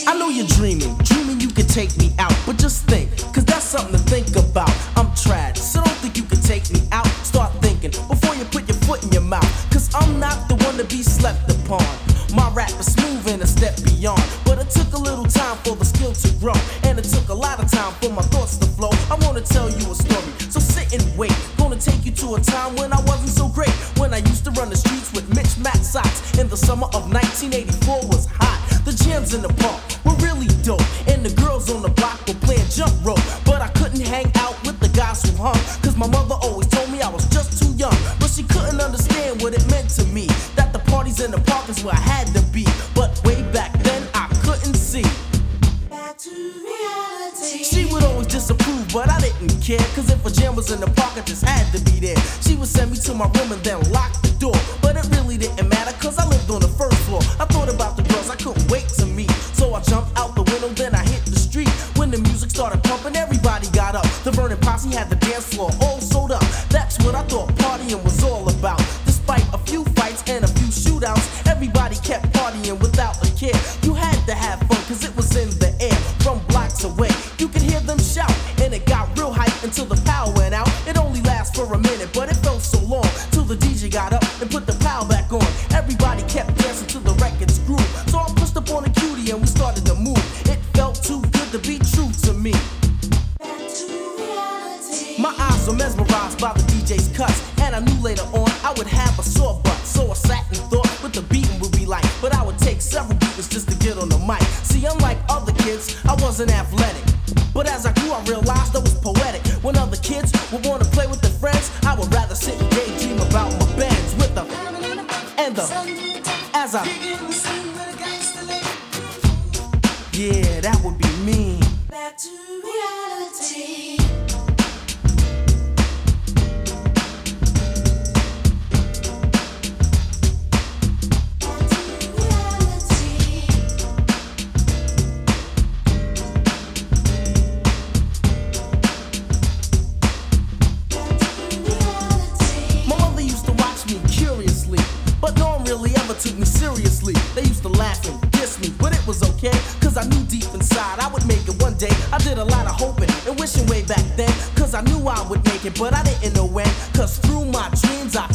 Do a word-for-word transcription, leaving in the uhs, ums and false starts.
I know you're dreaming, dreaming you could take me out, but just think, cause that's something to think about. I'm trash, so don't think you could take me out. Start thinking before you put your foot in your mouth, cause I'm not the one to be slept upon. My rap is smooth and a step beyond, but it took a little time for the skill to grow, and it took a lot of time for my thoughts to flow. I wanna tell you a story, so sit and wait. Gonna take you to a time when I wasn't so great, when I used to run the streets with Mitch Mac socks. In the summer of nineteen eighty-four was hot. The jams in the park were really dope, and the girls on the block were playing jump rope. But I couldn't hang out with the guys who hung, cause my mother always told me I was just too young. But she couldn't understand what it meant to me, that the parties in the park is where I had to be. But way back then I couldn't see. Back to reality. She would always disapprove, but I didn't care, cause if a jam was in the park I just had to be there. She would send me to my room and then lock the door, but it really didn't matter cause I lived on the first floor. I thought about the girls I couldn't wait to meet, so I jumped out the window, then I hit the street. When the music started pumping, everybody got up. The Vernon Posse had the dance floor all sold up. That's what I thought partying was all about. Despite a few fights and a few shootouts, everybody kept partying without a care. You had to have fun cause it was in the air. From blocks away, you could hear them shout, and it got real hype until the power went out. It only lasts for a minute, but it felt so long, till the D J got up and put the power back on. Everybody kept dancing till the record's groove, so I pushed up on the cutie and we started to move. It felt too good to be true to me. Back to reality. My eyes were mesmerized by the D J's cuts, and I knew later on I would have a sore butt. So I sat and thought what the beating would be like, but I would take several beatings just to get on the mic. See, unlike other kids, I wasn't athletic, but as I grew I realized I was poetic. When other kids would want to play with their friends, I would rather sit and daydream about my bands with the and the as I yeah, that would be me. Back to reality. Took me seriously. They used to laugh and diss me, but it was okay, cause I knew deep inside I would make it one day. I did a lot of hoping and wishing way back then, cause I knew I would make it, but I didn't know when. Cause through my dreams I